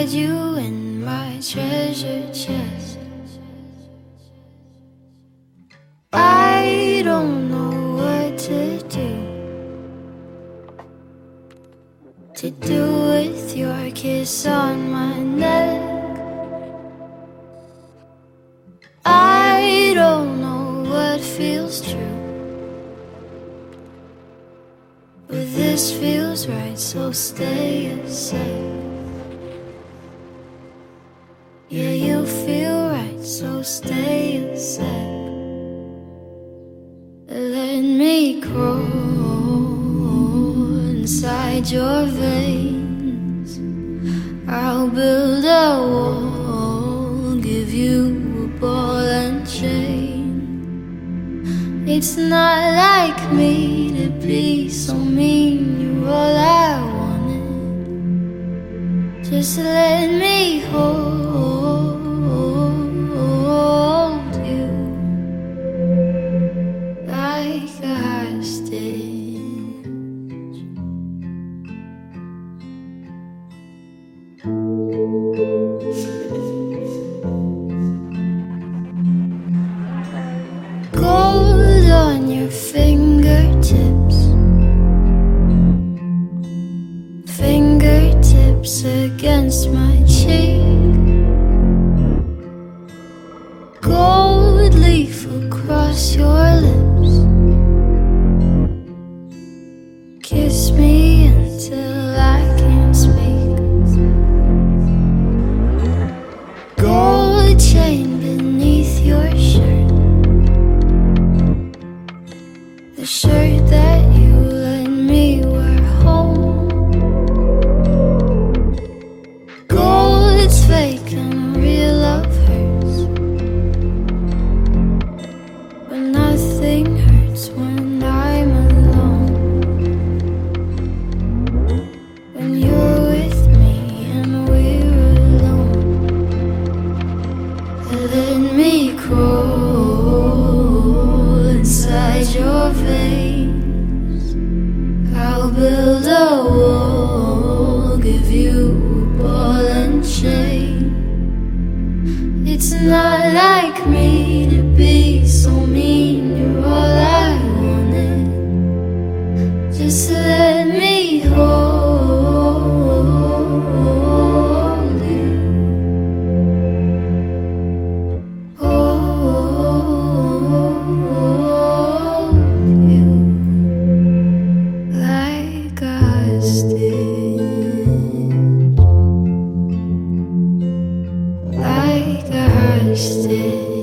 hide you in my treasure chest. I don't know what to do with your kiss on my neck. I don't know what feels true, but this feels right, so stay a sec. Yeah, you feel right, so stay a sec. Let me crawl inside your veins. I'll build a wall, give you a ball and chain. It's not like me to be so mean, you're all I wanted. Just let me hold you like a hostage. Gold on your fingertips, fingertips against my cheek. Gold leaf across your lips. Kiss me until I can't speak. Gold chain beneath your shirt, the shirt that you let me wear home. Gold's fake and real love hurts, but nothing hurts when I'm alone. When you're with me and we're alone. Let me crawl inside your veins. I'll build a wall, give you a ball and chain. It's not like me to be so mean, you're all I wanted. Just let me hold you, hold you like a hostage, like a hostage.